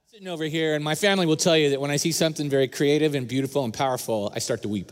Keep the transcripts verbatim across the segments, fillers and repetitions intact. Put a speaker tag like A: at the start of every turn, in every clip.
A: Sitting over here, and my family will tell you that when I see something very creative and beautiful and powerful, I start to weep.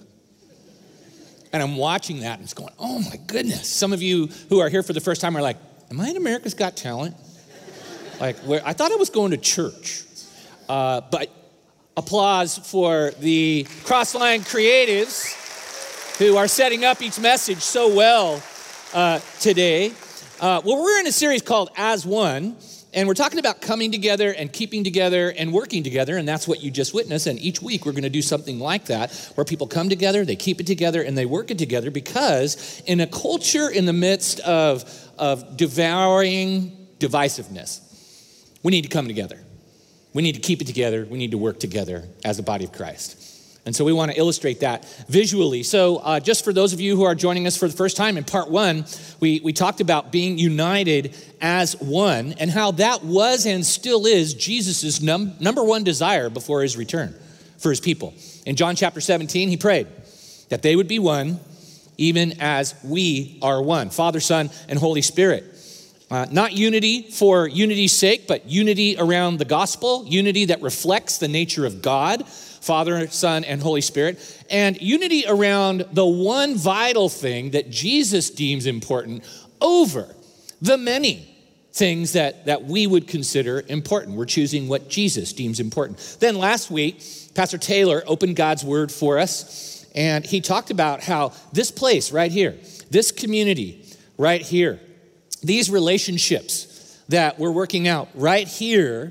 A: And I'm watching that and it's going, oh my goodness. Some of you who are here for the first time are like, am I in America's Got Talent? Like, where I thought I was going to church. Uh, but applause for the Crossline creatives who are setting up each message so well uh, today. Uh, well, we're in a series called As One. And we're talking about coming together and keeping together and working together, and that's what you just witnessed. And each week we're going to do something like that, where people come together, they keep it together, and they work it together, because in a culture in the midst of, of devouring divisiveness, we need to come together. We need to keep it together. We need to work together as a body of Christ. And so we want to illustrate that visually. So uh, just for those of you who are joining us for the first time, in part one, we, we talked about being united as one and how that was and still is Jesus' num- number one desire before his return for his people. In John chapter seventeen, he prayed that they would be one, even as we are one, Father, Son, and Holy Spirit. Uh, not unity for unity's sake, but unity around the gospel, unity that reflects the nature of God, Father, Son, and Holy Spirit, and unity around the one vital thing that Jesus deems important over the many things that, that we would consider important. We're choosing what Jesus deems important. Then last week, Pastor Taylor opened God's Word for us, and he talked about how this place right here, this community right here, these relationships that we're working out right here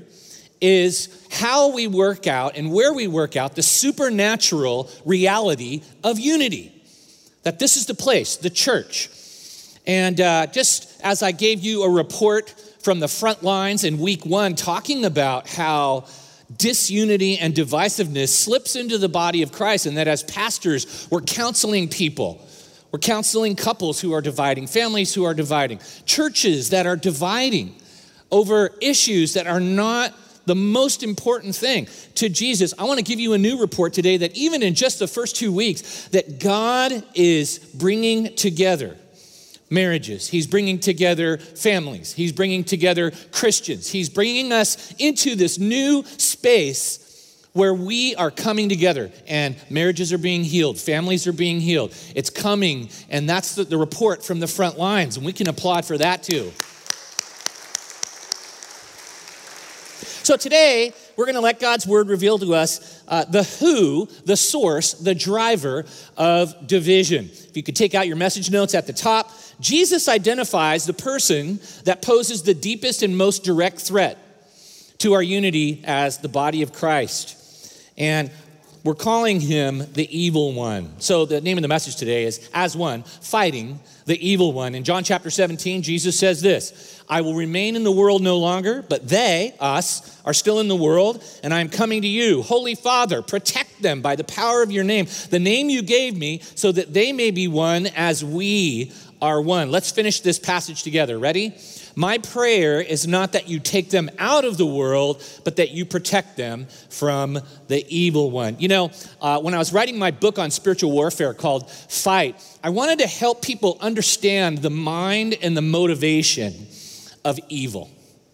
A: is how we work out and where we work out the supernatural reality of unity. That this is the place, the church. And uh, just as I gave you a report from the front lines in week one, talking about how disunity and divisiveness slips into the body of Christ, and that as pastors, we're counseling people. We're counseling couples who are dividing, families who are dividing, churches that are dividing over issues that are not the most important thing to Jesus. I want to give you a new report today that even in just the first two weeks, that God is bringing together marriages. He's bringing together families. He's bringing together Christians. He's bringing us into this new space where we are coming together and marriages are being healed, families are being healed. It's coming, and that's the, the report from the front lines, and we can applaud for that too. So today, we're going to let God's Word reveal to us uh, the who, the source, the driver of division. If you could take out your message notes at the top, Jesus identifies the person that poses the deepest and most direct threat to our unity as the body of Christ. And we're calling him the evil one. So the name of the message today is As One, Fighting the Evil One. In John chapter seventeen, Jesus says this: I will remain in the world no longer, but they, us, are still in the world, and I am coming to you. Holy Father, protect them by the power of your name, the name you gave me, so that they may be one as we are one. Let's finish this passage together. Ready? My prayer is not that you take them out of the world, but that you protect them from the evil one. You know, uh, when I was writing my book on spiritual warfare called Fight, I wanted to help people understand the mind and the motivation of evil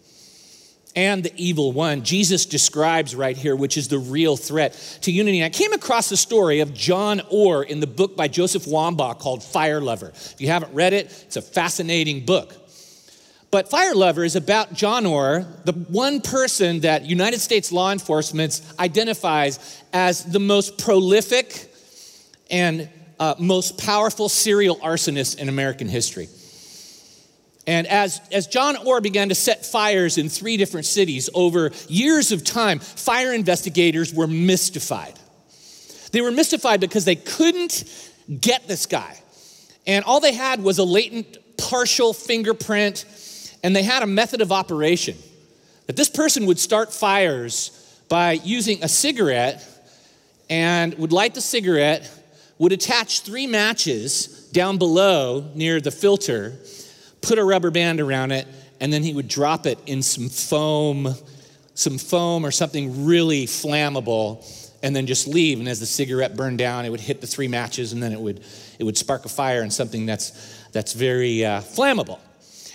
A: and the evil one Jesus describes right here, which is the real threat to unity. I came across the story of John Orr in the book by Joseph Wambaugh called Fire Lover. If you haven't read it, it's a fascinating book. But Fire Lover is about John Orr, the one person that United States law enforcement identifies as the most prolific and uh, most powerful serial arsonist in American history. And as, as John Orr began to set fires in three different cities over years of time, fire investigators were mystified. They were mystified because they couldn't get this guy. And all they had was a latent partial fingerprint, and they had a method of operation. That this person would start fires by using a cigarette and would light the cigarette, would attach three matches down below near the filter, put a rubber band around it, and then he would drop it in some foam, some foam or something really flammable, and then just leave. And as the cigarette burned down, it would hit the three matches, and then it would it would spark a fire in something that's that's very uh, flammable.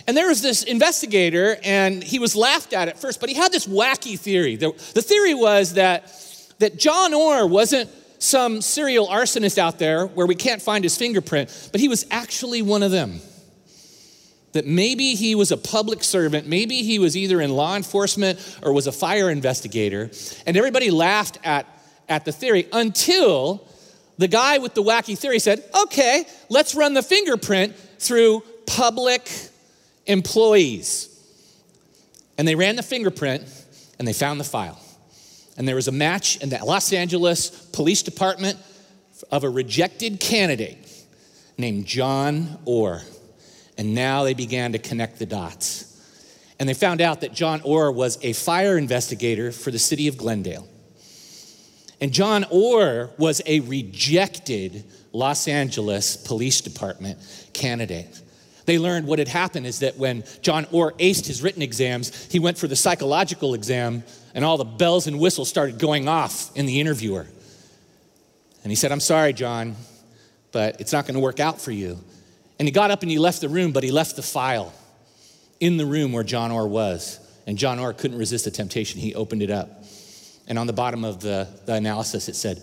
A: And there was this investigator, and he was laughed at at first, but he had this wacky theory. The, the theory was that, that John Orr wasn't some serial arsonist out there where we can't find his fingerprint, but he was actually one of them. That maybe he was a public servant, maybe he was either in law enforcement or was a fire investigator, and everybody laughed at, at the theory until the guy with the wacky theory said, okay, let's run the fingerprint through public employees. And they ran the fingerprint and they found the file. And there was a match in the Los Angeles Police Department of a rejected candidate named John Orr. And now they began to connect the dots. And they found out that John Orr was a fire investigator for the city of Glendale. And John Orr was a rejected Los Angeles Police Department candidate. They learned what had happened is that when John Orr aced his written exams, he went for the psychological exam, and all the bells and whistles started going off in the interviewer. And he said, I'm sorry, John, but it's not going to work out for you. And he got up and he left the room, but he left the file in the room where John Orr was. And John Orr couldn't resist the temptation. He opened it up. And on the bottom of the, the analysis, it said,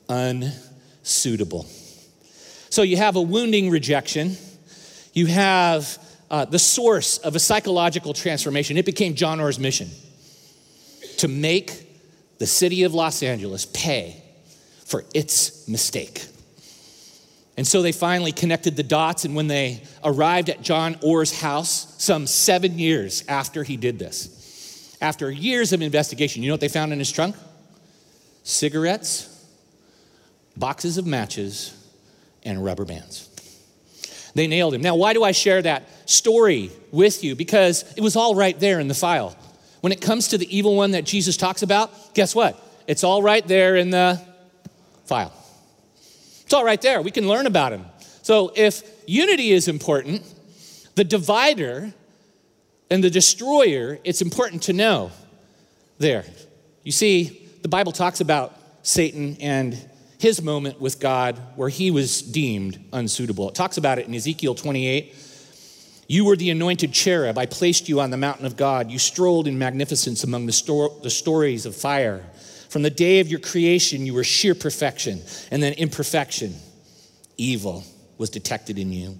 A: unsuitable. So you have a wounding rejection. You have uh, the source of a psychological transformation. It became John Orr's mission to make the city of Los Angeles pay for its mistake. And so they finally connected the dots, and when they arrived at John Orr's house, some seven years after he did this, after years of investigation, you know what they found in his trunk? Cigarettes, boxes of matches, and rubber bands. They nailed him. Now, why do I share that story with you? Because it was all right there in the file. When it comes to the evil one that Jesus talks about, guess what? It's all right there in the file. It's all right there. We can learn about him. So if unity is important, the divider and the destroyer, it's important to know there. You see, the Bible talks about Satan and his moment with God where he was deemed unsuitable. It talks about it in Ezekiel twenty-eight. You were the anointed cherub. I placed you on the mountain of God. You strolled in magnificence among the, sto- the stories of fire. From the day of your creation, you were sheer perfection, and then imperfection, evil was detected in you.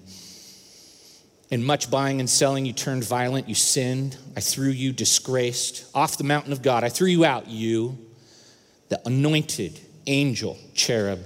A: In much buying and selling, you turned violent, you sinned. I threw you disgraced off the mountain of God. I threw you out, you, the anointed angel cherub.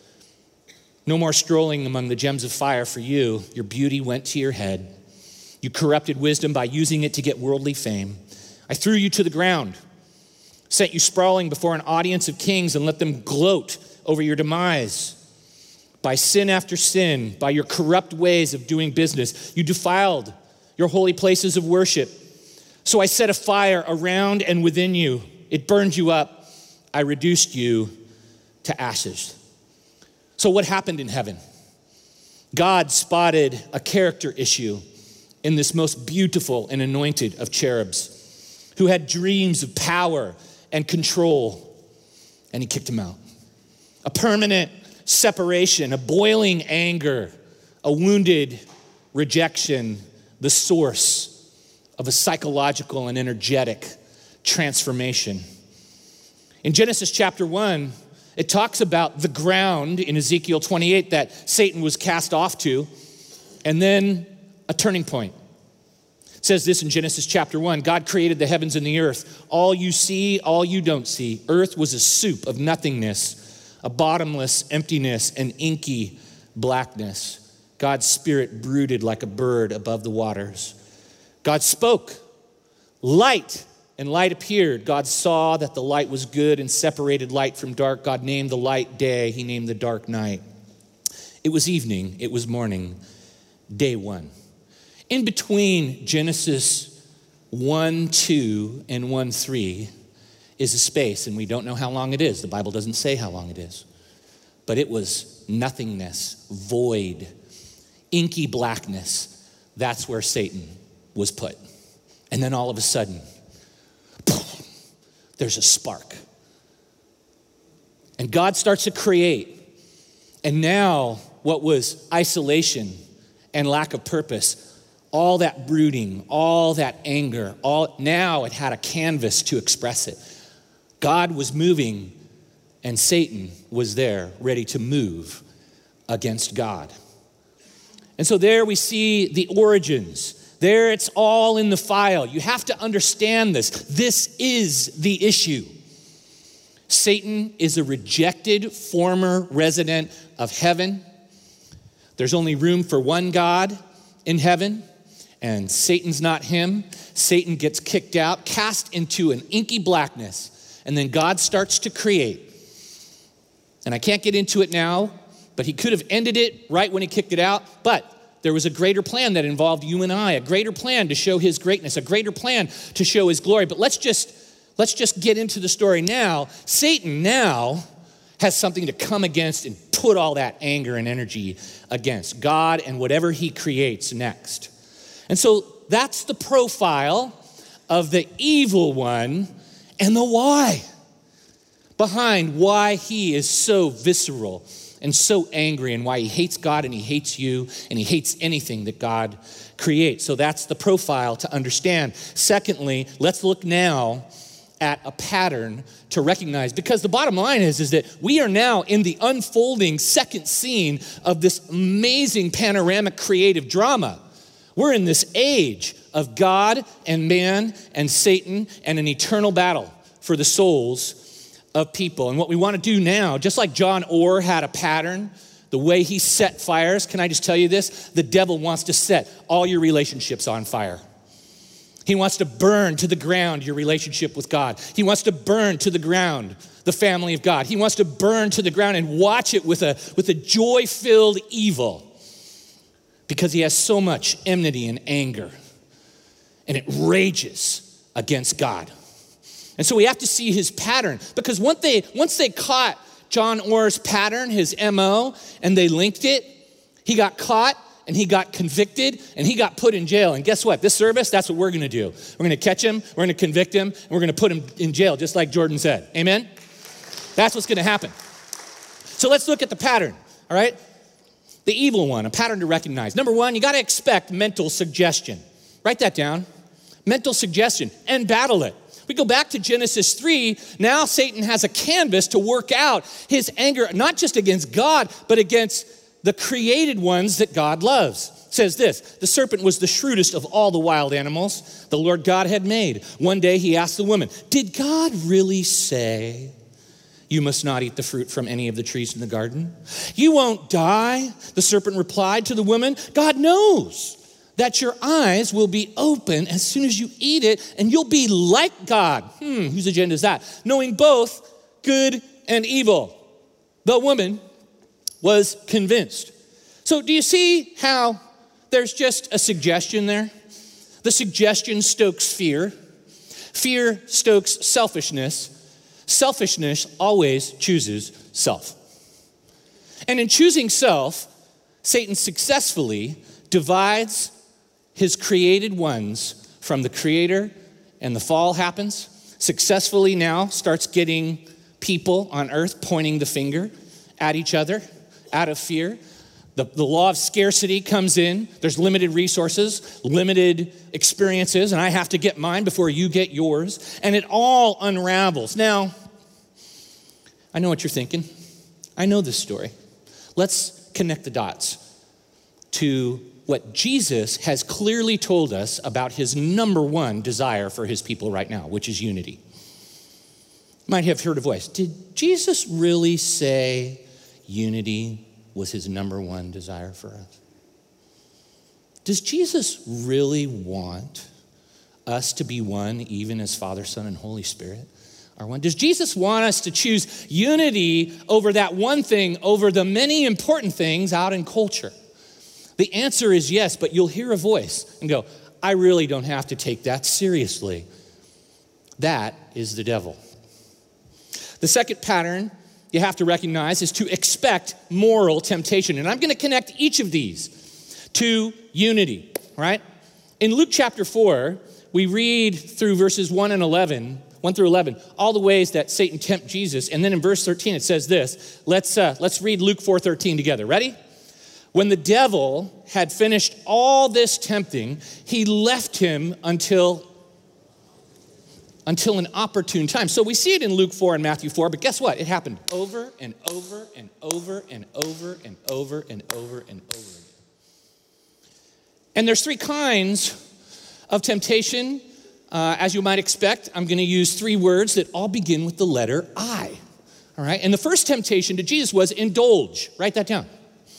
A: No more strolling among the gems of fire for you. Your beauty went to your head. You corrupted wisdom by using it to get worldly fame. I threw you to the ground, sent you sprawling before an audience of kings and let them gloat over your demise. By sin after sin, by your corrupt ways of doing business, you defiled your holy places of worship. So I set a fire around and within you. It burned you up. I reduced you to ashes. So what happened in heaven? God spotted a character issue in this most beautiful and anointed of cherubs who had dreams of power and control, and he kicked him out. A permanent separation, a boiling anger, a wounded rejection, the source of a psychological and energetic transformation. In Genesis chapter one, it talks about the ground in Ezekiel twenty-eight that Satan was cast off to, and then a turning point. It says this in Genesis chapter one, God created the heavens and the earth. All you see, all you don't see. Earth was a soup of nothingness, a bottomless emptiness and inky blackness. God's spirit brooded like a bird above the waters. God spoke, light, and light appeared. God saw that the light was good and separated light from dark. God named the light day. He named the dark night. It was evening. It was morning. Day one. In between Genesis one two and one three is a space, and we don't know how long it is. The Bible doesn't say how long it is. But it was nothingness, void, inky blackness. That's where Satan was put. And then all of a sudden, there's a spark. And God starts to create. And now what was isolation and lack of purpose all that brooding, all that anger, all now it had a canvas to express it. God was moving and Satan was there ready to move against God. And so there we see the origins. There it's all in the file. You have to understand this. This is the issue. Satan is a rejected former resident of heaven. There's only room for one God in heaven, and Satan's not him. Satan gets kicked out, cast into an inky blackness, and then God starts to create. And I can't get into it now, but he could have ended it right when he kicked it out, but there was a greater plan that involved you and I, a greater plan to show his greatness, a greater plan to show his glory. But let's just let's just get into the story now. Satan now has something to come against and put all that anger and energy against God and whatever he creates next. And so that's the profile of the evil one and the why behind why he is so visceral and so angry and why he hates God and he hates you and he hates anything that God creates. So that's the profile to understand. Secondly, let's look now at a pattern to recognize, because the bottom line is, is that we are now in the unfolding second scene of this amazing panoramic creative drama. We're in this age of God and man and Satan and an eternal battle for the souls of people. And what we want to do now, just like John Orr had a pattern, the way he set fires, can I just tell you this? The devil wants to set all your relationships on fire. He wants to burn to the ground your relationship with God. He wants to burn to the ground the family of God. He wants to burn to the ground and watch it with a, with a joy-filled evil, because he has so much enmity and anger, and it rages against God. And so we have to see his pattern, because once they, once they caught John Orr's pattern, his M O, and they linked it, he got caught and he got convicted and he got put in jail. And guess what? This service, that's what we're gonna do. We're gonna catch him, we're gonna convict him, and we're gonna put him in jail, just like Jordan said. Amen? That's what's gonna happen. So let's look at the pattern, all right? The evil one, a pattern to recognize. Number one, you gotta expect mental suggestion. Write that down. Mental suggestion, and battle it. We go back to Genesis three, now Satan has a canvas to work out his anger, not just against God, but against the created ones that God loves. It says this, the serpent was the shrewdest of all the wild animals the Lord God had made. One day he asked the woman, did God really say you must not eat the fruit from any of the trees in the garden? You won't die, the serpent replied to the woman. God knows that your eyes will be open as soon as you eat it, and you'll be like God. Hmm, whose agenda is that? Knowing both good and evil. The woman was convinced. So do you see how there's just a suggestion there? The suggestion stokes fear. Fear stokes selfishness. Selfishness always chooses self. And in choosing self, Satan successfully divides his created ones from the creator, and the fall happens. Successfully now starts getting people on earth pointing the finger at each other out of fear. The, the law of scarcity comes in. There's limited resources, limited experiences, and I have to get mine before you get yours. And it all unravels. Now, I know what you're thinking. I know this story. Let's connect the dots to what Jesus has clearly told us about his number one desire for his people right now, which is unity. You might have heard a voice. Did Jesus really say unity was his number one desire for us? Does Jesus really want us to be one, even as Father, Son, and Holy Spirit are one? Does Jesus want us to choose unity over that one thing, over the many important things out in culture? The answer is yes, but you'll hear a voice and go, I really don't have to take that seriously. That is the devil. The second pattern you have to recognize is to expect moral temptation. And I'm going to connect each of these to unity, right? In Luke chapter four, we read through verses one and eleven, one through eleven, all the ways that Satan tempts Jesus. And then in verse thirteen, it says this. Let's, uh, let's read Luke four thirteen together. Ready? When the devil had finished all this tempting, he left him until, until an opportune time. So we see it in Luke four and Matthew four, but guess what? It happened over and over and over and over and over and over and over again. And there's three kinds of temptation. Uh, as you might expect, I'm going to use three words that all begin with the letter I. All right? And the first temptation to Jesus was indulge. Write that down.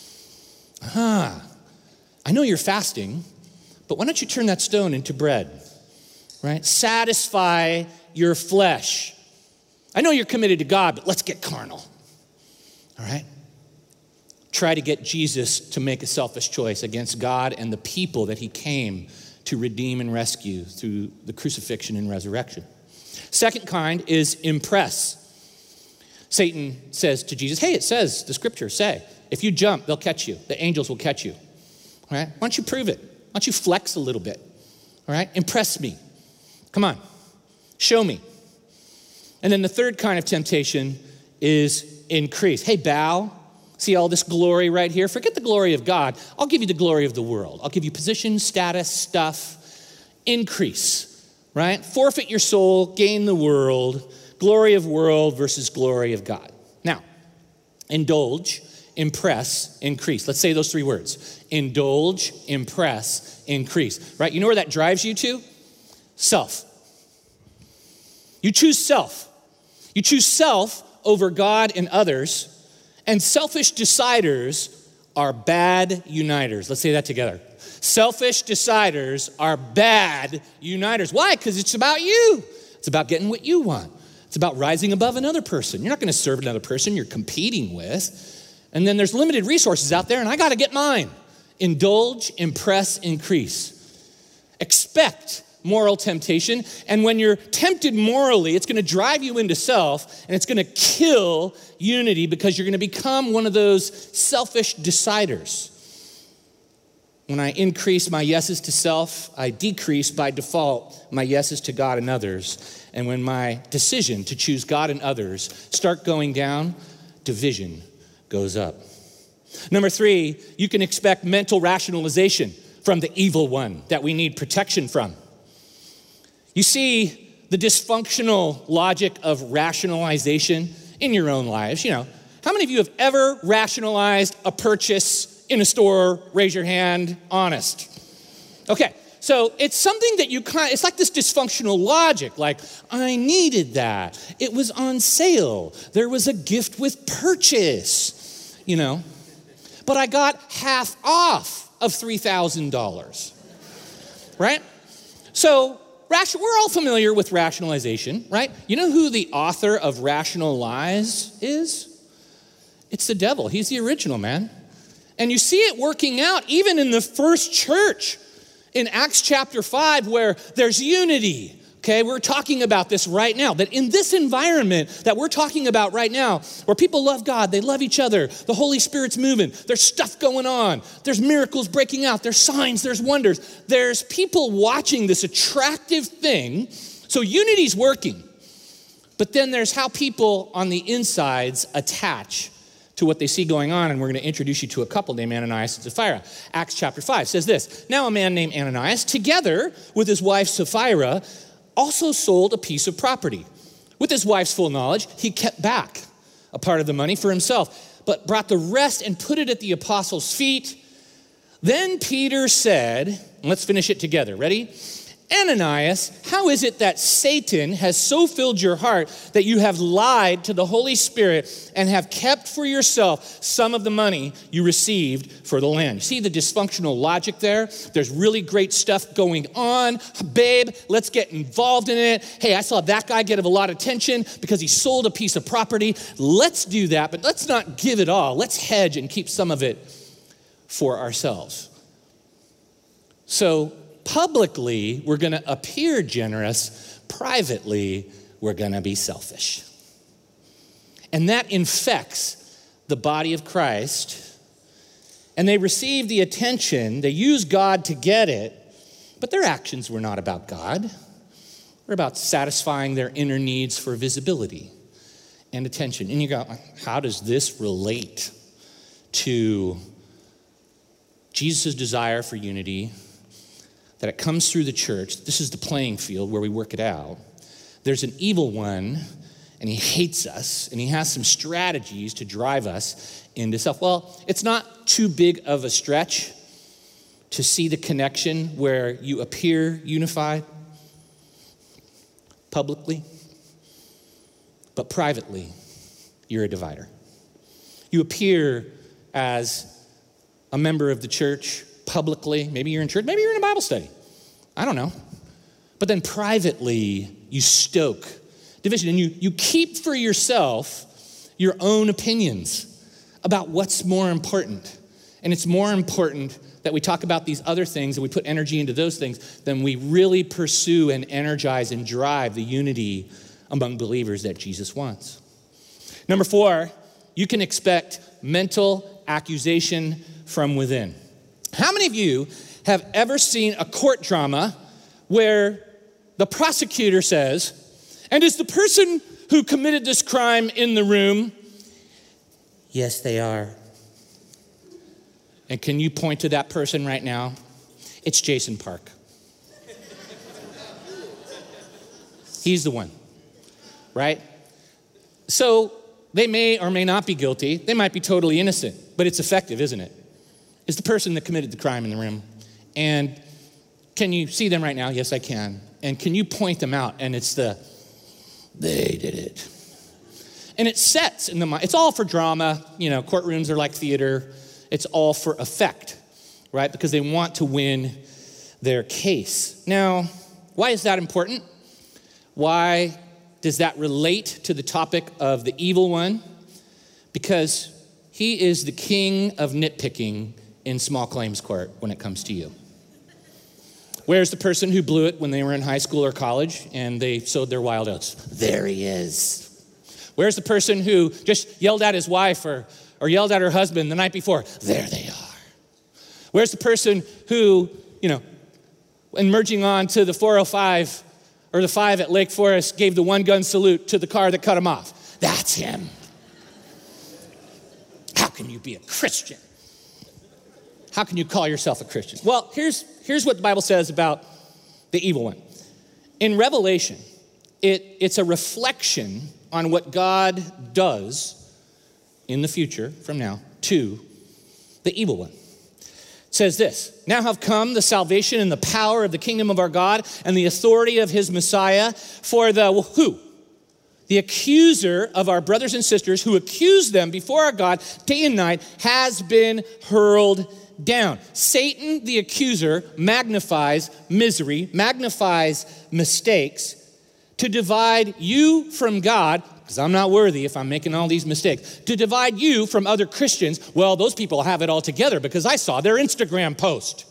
A: Ah, I know you're fasting, but why don't you turn that stone into bread, right? Satisfy your flesh. I know you're committed to God, but let's get carnal, all right? Try to get Jesus to make a selfish choice against God and the people that he came to redeem and rescue through the crucifixion and resurrection. Second kind is impress. Satan says to Jesus, hey, it says, the scriptures say, if you jump, they'll catch you. The angels will catch you. All right? Why don't you prove it? Why don't you flex a little bit? All right? Impress me. Come on. Show me. And then the third kind of temptation is increase. Hey, bow. See all this glory right here? Forget the glory of God. I'll give you the glory of the world. I'll give you position, status, stuff. Increase, right? Forfeit your soul, gain the world. Glory of world versus glory of God. Now, indulge, impress, increase. Let's say those three words. Indulge, impress, increase. Right? You know where that drives you to? Self. You choose self. You choose self over God and others. And selfish deciders are bad uniters. Let's say that together. Selfish deciders are bad uniters. Why? Because it's about you. It's about getting what you want. It's about rising above another person. You're not going to serve another person you're competing with. And then there's limited resources out there, and I got to get mine. Indulge, impress, increase. Expect moral temptation, and when you're tempted morally, it's going to drive you into self, and it's going to kill unity because you're going to become one of those selfish deciders. When I increase my yeses to self, I decrease by default my yeses to God and others. And when my decision to choose God and others start going down, division goes up. Number three, you can expect mental rationalization from the evil one that we need protection from. You see the dysfunctional logic of rationalization in your own lives. You know, how many of you have ever rationalized a purchase in a store? Raise your hand, honest. Okay, so it's something that you kind of, it's like this dysfunctional logic, like, I needed that. It was on sale. There was a gift with purchase, you know. But I got half off of three thousand dollars, right? So we're all familiar with rationalization, right? You know who the author of Rational Lies is? It's the devil. He's the original, man. And you see it working out even in the first church in Acts chapter five, where there's unity. Okay, we're talking about this right now, that in this environment that we're talking about right now, where people love God, they love each other, the Holy Spirit's moving, there's stuff going on, there's miracles breaking out, there's signs, there's wonders, there's people watching this attractive thing. So unity's working, but then there's how people on the insides attach to what they see going on, and we're going to introduce you to a couple named Ananias and Sapphira. Acts chapter five says this, now a man named Ananias, together with his wife Sapphira, also sold a piece of property. With his wife's full knowledge, he kept back a part of the money for himself, but brought the rest and put it at the apostles' feet. Then Peter said, and let's finish it together. Ready? Ananias, how is it that Satan has so filled your heart that you have lied to the Holy Spirit and have kept for yourself some of the money you received for the land? See the dysfunctional logic there? There's really great stuff going on. Babe, let's get involved in it. Hey, I saw that guy get a lot of attention because he sold a piece of property. Let's do that, but let's not give it all. Let's hedge and keep some of it for ourselves. So, publicly, we're going to appear generous. Privately, we're going to be selfish. And that infects the body of Christ. And they receive the attention. They use God to get it. But their actions were not about God. They're about satisfying their inner needs for visibility and attention. And you go, how does this relate to Jesus' desire for unity, that it comes through the church. This is the playing field where we work it out. There's an evil one, and he hates us, and he has some strategies to drive us into self. Well, it's not too big of a stretch to see the connection where you appear unified publicly, but privately, you're a divider. You appear as a member of the church publicly. Maybe you're in church, maybe you're in a Bible study. I don't know. But then privately, you stoke division, and you, you keep for yourself your own opinions about what's more important. And it's more important that we talk about these other things and we put energy into those things than we really pursue and energize and drive the unity among believers that Jesus wants. Number four, you can expect mental accusation from within. How many of you have ever seen a court drama where the prosecutor says, and is the person who committed this crime in the room? Yes, they are. And can you point to that person right now? It's Jason Park. He's the one, right? So they may or may not be guilty. They might be totally innocent, but it's effective, isn't it? It's the person that committed the crime in the room. And can you see them right now? Yes, I can. And can you point them out? And it's the, they did it. And it sets in the mind. It's all for drama. You know, courtrooms are like theater. It's all for effect, right? Because they want to win their case. Now, why is that important? Why does that relate to the topic of the evil one? Because he is the king of nitpicking in small claims court when it comes to you. Where's the person who blew it when they were in high school or college and they sowed their wild oats? There he is. Where's the person who just yelled at his wife or, or yelled at her husband the night before? There they are. Where's the person who, you know, in merging on to the four oh five or the five at Lake Forest gave the one gun salute to the car that cut him off? That's him. How can you be a Christian? How can you call yourself a Christian? Well, here's, here's what the Bible says about the evil one. In Revelation, it, it's a reflection on what God does in the future from now to the evil one. It says this, now have come the salvation and the power of the kingdom of our God and the authority of his Messiah, for the who? The accuser of our brothers and sisters who accuse them before our God day and night has been hurled down. Satan, the accuser, magnifies misery, magnifies mistakes to divide you from God, because I'm not worthy if I'm making all these mistakes, to divide you from other Christians. Well, those people have it all together because I saw their Instagram post.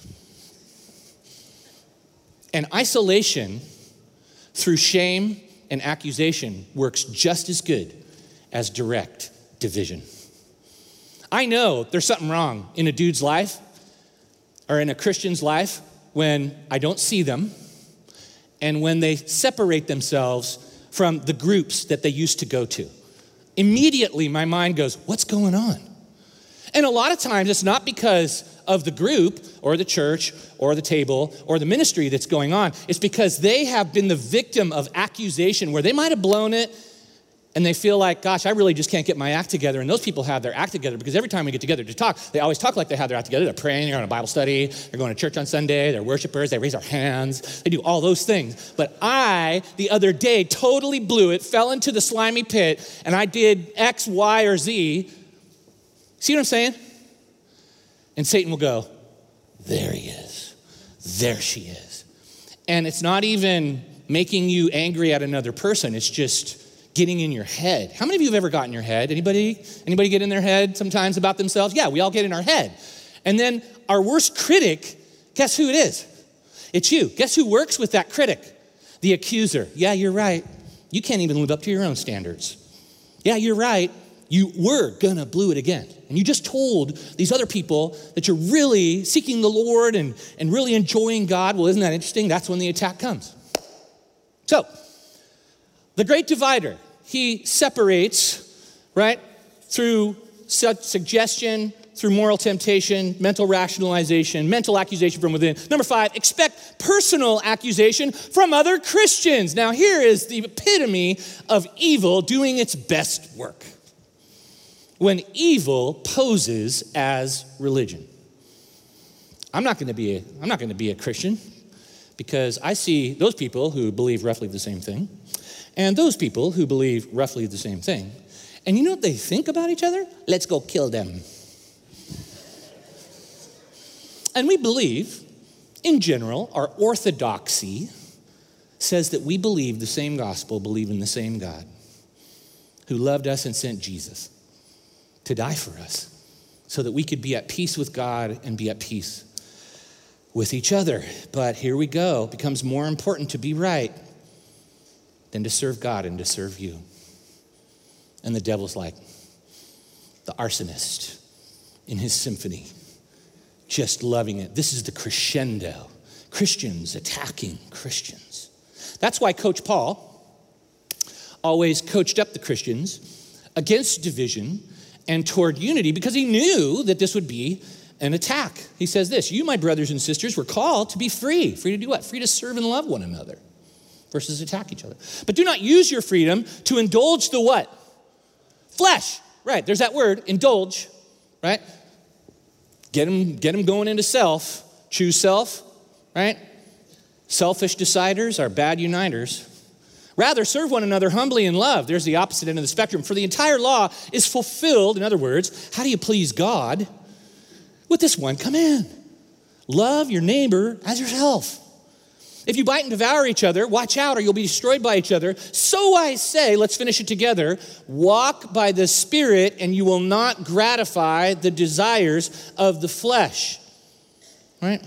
A: And isolation through shame and accusation works just as good as direct division. I know there's something wrong in a dude's life or in a Christian's life when I don't see them and when they separate themselves from the groups that they used to go to. Immediately, my mind goes, what's going on? And a lot of times, it's not because of the group or the church or the table or the ministry that's going on. It's because they have been the victim of accusation where they might have blown it and they feel like, gosh, I really just can't get my act together. And those people have their act together because every time we get together to talk, they always talk like they have their act together. They're praying, they're on a Bible study, they're going to church on Sunday, they're worshipers, they raise their hands, they do all those things. But I, the other day, totally blew it, fell into the slimy pit, and I did X, Y, or Z. See what I'm saying? And Satan will go, there he is, there she is. And it's not even making you angry at another person, it's just getting in your head. How many of you have ever gotten in your head? Anybody? Anybody get in their head sometimes about themselves? Yeah, we all get in our head. And then our worst critic, guess who it is? It's you. Guess who works with that critic? The accuser. Yeah, you're right. You can't even live up to your own standards. Yeah, you're right. You were gonna blew it again. And you just told these other people that you're really seeking the Lord and, and really enjoying God. Well, isn't that interesting? That's when the attack comes. So, the great divider, he separates, right, through su- suggestion, through moral temptation, mental rationalization, mental accusation from within. Number five, expect personal accusation from other Christians. Now here is the epitome of evil doing its best work. When evil poses as religion. I'm not going to be a, I'm not going to be a Christian because I see those people who believe roughly the same thing and those people who believe roughly the same thing. And you know what they think about each other? Let's go kill them. And we believe, in general, our orthodoxy says that we believe the same gospel, believe in the same God who loved us and sent Jesus to die for us so that we could be at peace with God and be at peace with each other. But here we go. It becomes more important to be right than to serve God and to serve you. And the devil's like the arsonist in his symphony, just loving it. This is the crescendo. Christians attacking Christians. That's why Coach Paul always coached up the Christians against division and toward unity because he knew that this would be an attack. He says this, you, my brothers and sisters, were called to be free. Free to do what? Free to serve and love one another versus attack each other. But do not use your freedom to indulge the what? Flesh. Right, there's that word, indulge, right? Get them, get them going into self. Choose self, right? Selfish deciders are bad uniters. Rather, serve one another humbly in love. There's the opposite end of the spectrum. For the entire law is fulfilled. In other words, how do you please God? With this one command. Love your neighbor as yourself. If you bite and devour each other, watch out or you'll be destroyed by each other. So I say, let's finish it together. Walk by the Spirit and you will not gratify the desires of the flesh. Right?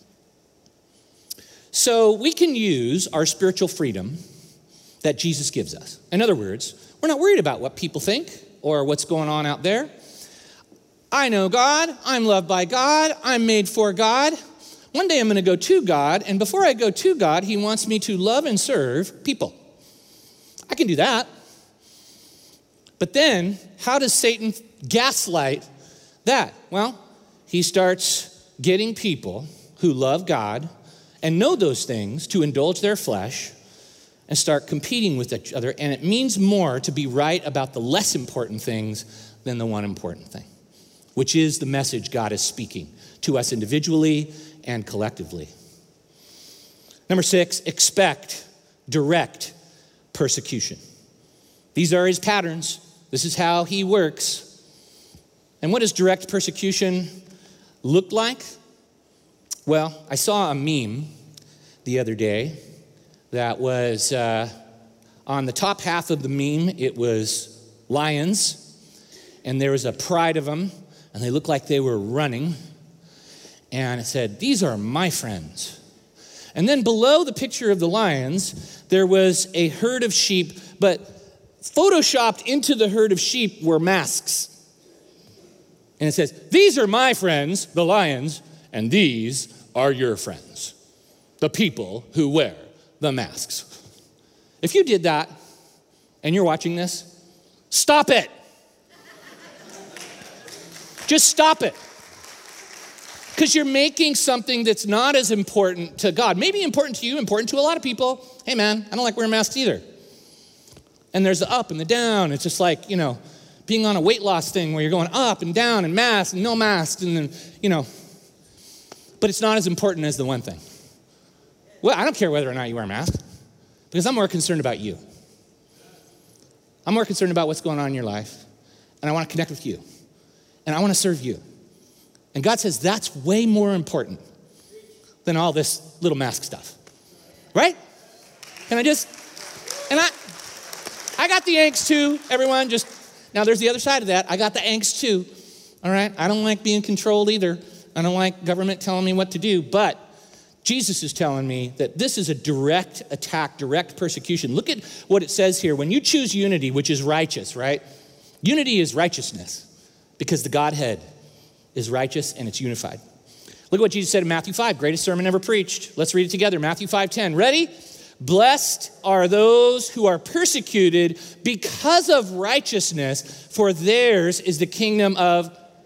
A: So we can use our spiritual freedom that Jesus gives us. In other words, we're not worried about what people think or what's going on out there. I know God. I'm loved by God. I'm made for God. One day I'm going to go to God, and before I go to God, he wants me to love and serve people. I can do that. But then, how does Satan gaslight that? Well, he starts getting people who love God and know those things to indulge their flesh and start competing with each other. And it means more to be right about the less important things than the one important thing, which is the message God is speaking to us individually and collectively. Number six, expect direct persecution. These are his patterns. This is how he works. And what does direct persecution look like? Well, I saw a meme the other day that was uh, on the top half of the meme, it was lions, and there was a pride of them, and they looked like they were running. And it said, these are my friends. And then below the picture of the lions, there was a herd of sheep, but photoshopped into the herd of sheep were masks. And it says, these are my friends, the lions, and these are your friends, the people who wear the masks. If you did that and you're watching this, stop it. Just stop it. Because you're making something that's not as important to God. Maybe important to you, important to a lot of people. Hey man, I don't like wearing masks either. And there's the up and the down. It's just like, you know, being on a weight loss thing where you're going up and down and mask and no mask and then, you know. But it's not as important as the one thing. Well, I don't care whether or not you wear a mask because I'm more concerned about you. I'm more concerned about what's going on in your life. And I want to connect with you. And I want to serve you. And God says that's way more important than all this little mask stuff. Right? Can I just, and I I got the angst too, everyone. Just, now there's the other side of that. I got the angst too. All right? I don't like being controlled either. I don't like government telling me what to do. But Jesus is telling me that this is a direct attack, direct persecution. Look at what it says here. When you choose unity, which is righteous, right? Unity is righteousness because the Godhead is righteous and it's unified. Look at what Jesus said in Matthew five, greatest sermon ever preached. Let's read it together. Matthew five ten. Ready? Blessed are those who are persecuted because of righteousness, for theirs is the kingdom of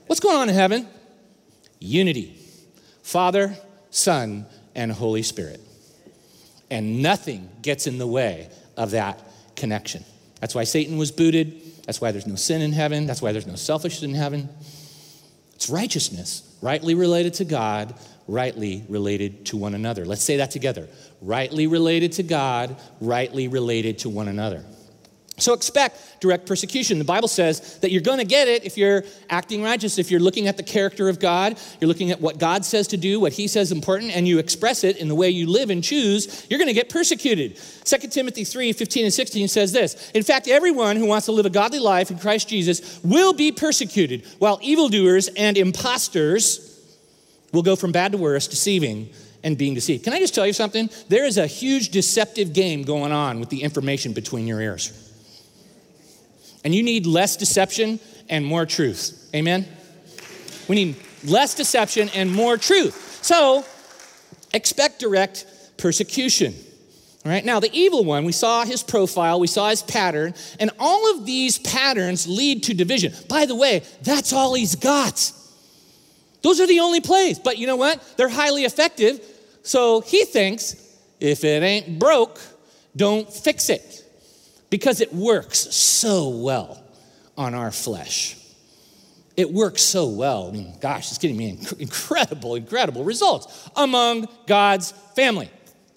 A: What's going on in heaven? Unity. Father, Son, and Holy Spirit. And nothing gets in the way of that connection. That's why Satan was booted. That's why there's no sin in heaven. That's why there's no selfishness in heaven. It's righteousness, rightly related to God, rightly related to one another. Let's say that together. Rightly related to God, rightly related to one another. So expect direct persecution. The Bible says that you're going to get it if you're acting righteous, if you're looking at the character of God, you're looking at what God says to do, what he says is important, and you express it in the way you live and choose, you're going to get persecuted. Second Timothy three, fifteen and sixteen says this. In fact, everyone who wants to live a godly life in Christ Jesus will be persecuted, while evildoers and imposters will go from bad to worse, deceiving and being deceived. Can I just tell you something? There is a huge deceptive game going on with the information between your ears. And you need less deception and more truth. Amen? We need less deception and more truth. So, expect direct persecution. All right? Now, the evil one, we saw his profile, we saw his pattern, and all of these patterns lead to division. By the way, that's all he's got. Those are the only plays. But you know what? They're highly effective. So he thinks, if it ain't broke, don't fix it. Because it works so well on our flesh. It works so well. I mean, gosh, it's getting me incredible, incredible results among God's family.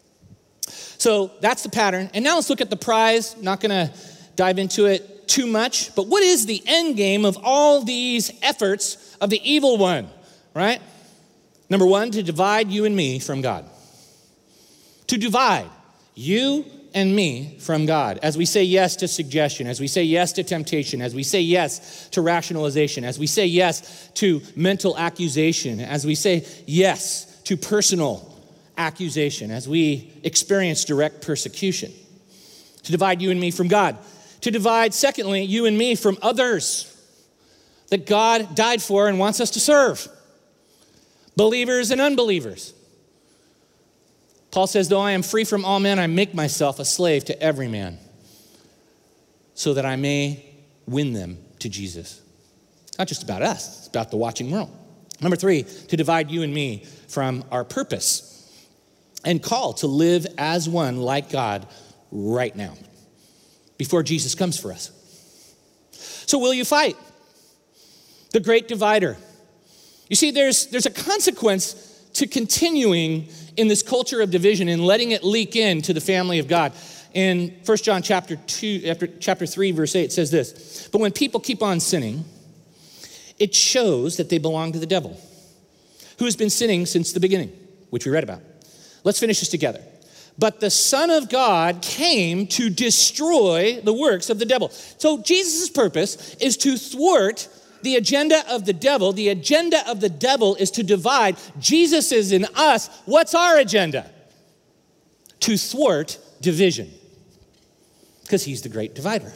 A: So that's the pattern. And now let's look at the prize. Not going to dive into it too much. But what is the end game of all these efforts of the evil one, right? Number one, to divide you and me from God. To divide you and me from God. As we say yes to suggestion, as we say yes to temptation, as we say yes to rationalization, as we say yes to mental accusation, as we say yes to personal accusation, as we experience direct persecution. To divide you and me from God. To divide, secondly, you and me from others that God died for and wants us to serve. Believers and unbelievers. Paul says, though I am free from all men, I make myself a slave to every man so that I may win them to Jesus. Not just about us, it's about the watching world. Number three, to divide you and me from our purpose and call to live as one like God right now before Jesus comes for us. So will you fight? The great divider. You see, there's, there's a consequence to continuing in this culture of division and letting it leak into the family of God. In First John chapter two, after chapter three, verse eight, it says this, but when people keep on sinning, it shows that they belong to the devil, who has been sinning since the beginning, which we read about. Let's finish this together. But the Son of God came to destroy the works of the devil. So Jesus' purpose is to thwart the agenda of the devil. The agenda of the devil is to divide. Jesus is in us. What's our agenda? To thwart division. Because he's the great divider.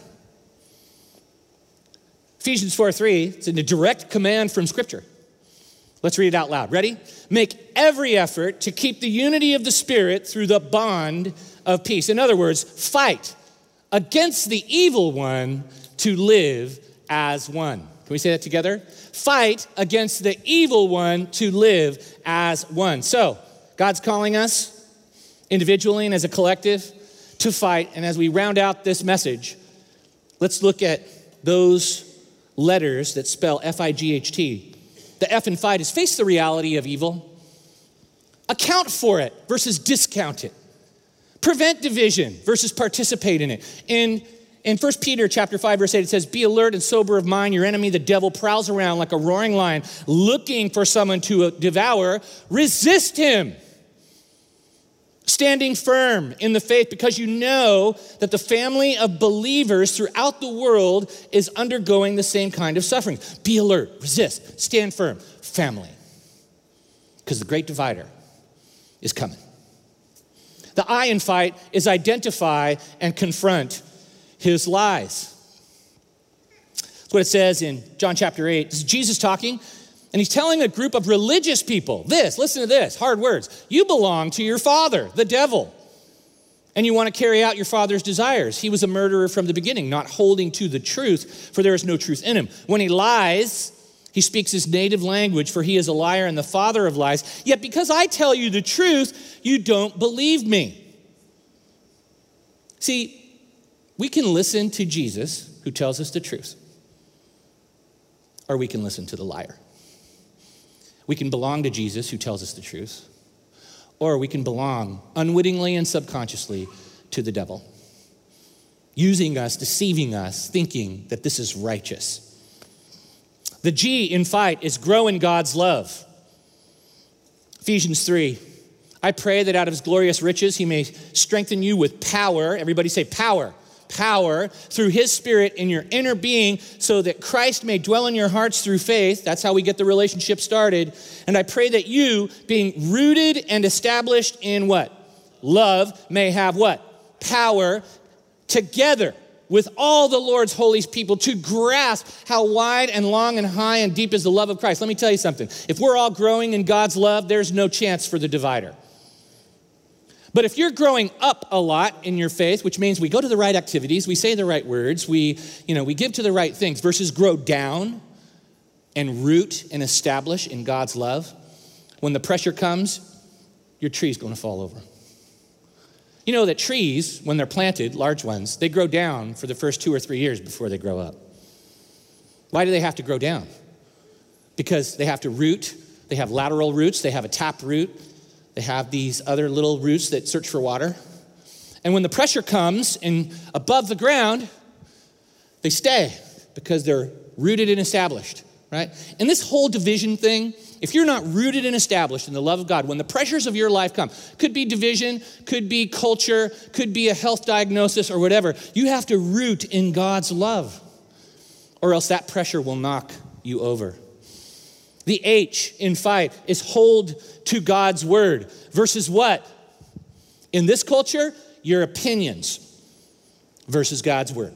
A: Ephesians four three, it's in a direct command from Scripture. Let's read it out loud. Ready? Make every effort to keep the unity of the Spirit through the bond of peace. In other words, fight against the evil one to live as one. Can we say that together? Fight against the evil one to live as one. So, God's calling us individually and as a collective to fight. And as we round out this message, let's look at those letters that spell F I G H T. The F in fight is face the reality of evil. Account for it versus discount it. Prevent division versus participate in it. In In First Peter chapter five, verse eight, it says, be alert and sober of mind. Your enemy, the devil, prowls around like a roaring lion, looking for someone to devour. Resist him, standing firm in the faith, because you know that the family of believers throughout the world is undergoing the same kind of suffering. Be alert, resist, stand firm, family. Because the great divider is coming. The I in fight is identify and confront his lies. That's what it says in John chapter eight. This is Jesus talking, and he's telling a group of religious people this, listen to this, hard words. You belong to your father, the devil, and you want to carry out your father's desires. He was a murderer from the beginning, not holding to the truth, for there is no truth in him. When he lies, He speaks his native language, for he is a liar and the father of lies. Yet because I tell you the truth, you don't believe me. See, we can listen to Jesus, who tells us the truth, or we can listen to the liar. We can belong to Jesus, who tells us the truth, or we can belong unwittingly and subconsciously to the devil, using us, deceiving us, thinking that this is righteous. The G in fight is grow in God's love. Ephesians three, I pray that out of his glorious riches he may strengthen you with power. Everybody say power. Power through his spirit in your inner being so that Christ may dwell in your hearts through faith. That's how we get the relationship started. And I pray that you, being rooted and established in what? Love, may have what? Power together with all the Lord's holy people to grasp how wide and long and high and deep is the love of Christ. Let me tell you something. If we're all growing in God's love, there's no chance for the divider. But if you're growing up a lot in your faith, which means we go to the right activities, we say the right words, we, you know, we give to the right things, versus grow down and root and establish in God's love, when the pressure comes, your tree's going to fall over. You know that trees, when they're planted, large ones, they grow down for the first two or three years before they grow up. Why do they have to grow down? Because they have to root. They have lateral roots. They have a tap root. They have these other little roots that search for water. And when the pressure comes and above the ground, they stay because they're rooted and established, right? And this whole division thing, if you're not rooted and established in the love of God, when the pressures of your life come, could be division, could be culture, could be a health diagnosis or whatever, you have to root in God's love, or else that pressure will knock you over. The H in fight is hold to God's word versus what? In this culture, your opinions versus God's word.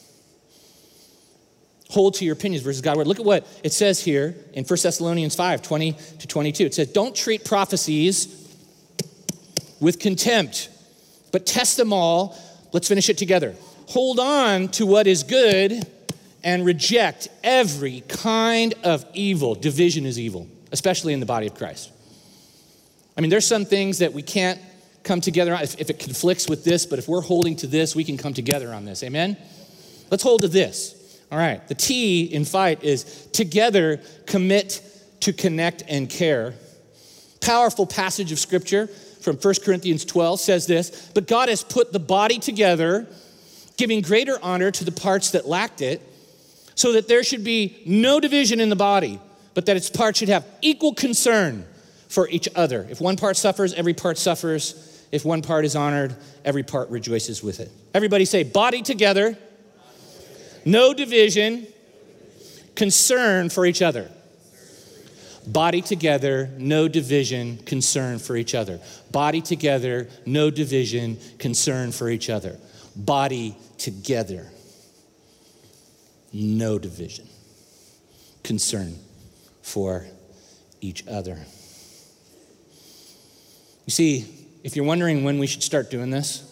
A: Hold to your opinions versus God's word. Look at what it says here in First Thessalonians five, twenty to twenty-two. It says, don't treat prophecies with contempt, but test them all. Let's finish it together. Hold on to what is good and reject every kind of evil. Division is evil, especially in the body of Christ. I mean, there's some things that we can't come together on if, if it conflicts with this, but if we're holding to this, we can come together on this. Amen? Let's hold to this. All right, the T in fight is together, commit to connect and care. Powerful passage of scripture from First Corinthians twelve says this, but God has put the body together, giving greater honor to the parts that lacked it, so that there should be no division in the body, but that its parts should have equal concern for each other. If one part suffers, every part suffers. If one part is honored, every part rejoices with it. Everybody say, body together, no division, concern for each other. Body together, no division, concern for each other. Body together, no division, concern for each other. Body together, no division, concern for each other. You see, if you're wondering when we should start doing this,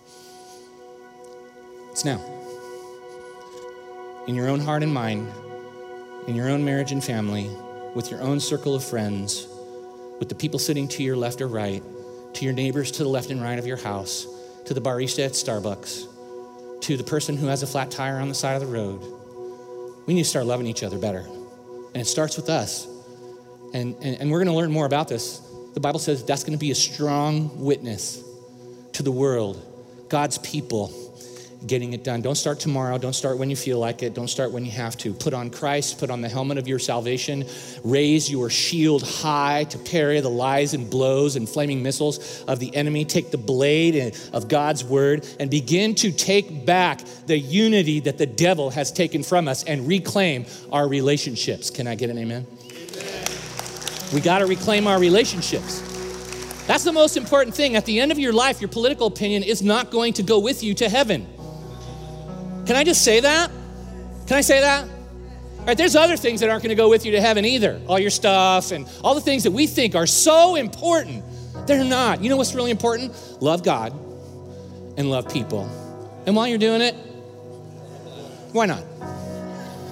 A: it's now. In your own heart and mind, in your own marriage and family, with your own circle of friends, with the people sitting to your left or right, to your neighbors to the left and right of your house, to the barista at Starbucks, to the person who has a flat tire on the side of the road. We need to start loving each other better. And it starts with us. And, and, and we're going to learn more about this. The Bible says that's going to be a strong witness to the world, God's people getting it done. Don't start tomorrow. Don't start when you feel like it. Don't start when you have to. Put on Christ. Put on the helmet of your salvation. Raise your shield high to parry the lies and blows and flaming missiles of the enemy. Take the blade of God's word and begin to take back the unity that the devil has taken from us and reclaim our relationships. Can I get an amen? Amen. We got to reclaim our relationships. That's the most important thing. At the end of your life, your political opinion is not going to go with you to heaven. Can I just say that? Can I say that? All right, there's other things that aren't going to go with you to heaven either. All your stuff and all the things that we think are so important, they're not. You know what's really important? Love God and love people. And while you're doing it, why not?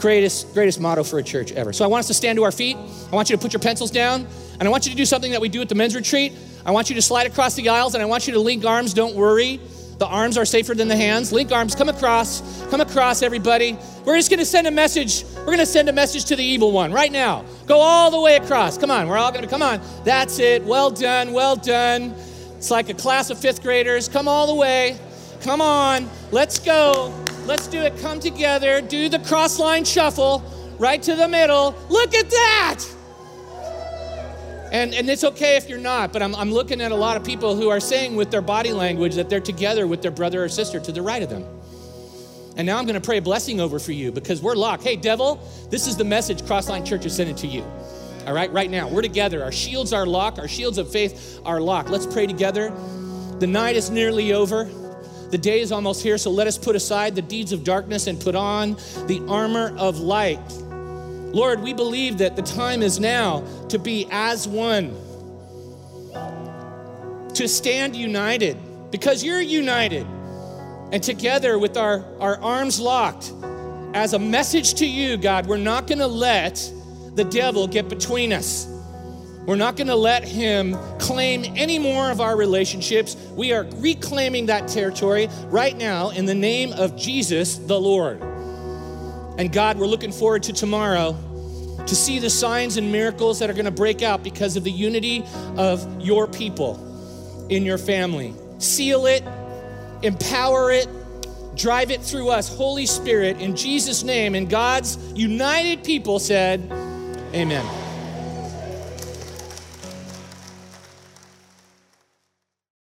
A: Greatest, greatest motto for a church ever. So I want us to stand to our feet. I want you to put your pencils down, and I want you to do something that we do at the men's retreat. I want you to slide across the aisles, and I want you to link arms. Don't worry. The arms are safer than the hands. Link arms, come across, come across, everybody. We're just gonna send a message. We're gonna send a message to the evil one right now. Go all the way across. Come on, we're all gonna, come on. That's it, well done, well done. It's like a class of fifth graders. Come all the way, come on, let's go. Let's do it, come together, do the cross line shuffle, right to the middle. Look at that. And, and it's okay if you're not, but I'm, I'm looking at a lot of people who are saying with their body language that they're together with their brother or sister to the right of them. And now I'm gonna pray a blessing over for you because we're locked. Hey, devil, this is the message Crossline Church is sending to you. All right, right now, we're together. Our shields are locked. Our shields of faith are locked. Let's pray together. The night is nearly over. The day is almost here, so let us put aside the deeds of darkness and put on the armor of light. Lord, we believe that the time is now to be as one, to stand united, because you're united, and together with our, our arms locked, as a message to you, God, we're not gonna let the devil get between us. We're not gonna let him claim any more of our relationships. We are reclaiming that territory right now in the name of Jesus, the Lord. And God, we're looking forward to tomorrow to see the signs and miracles that are gonna break out because of the unity of your people in your family. Seal it, empower it, drive it through us, Holy Spirit, in Jesus' name. And God's united people said, amen.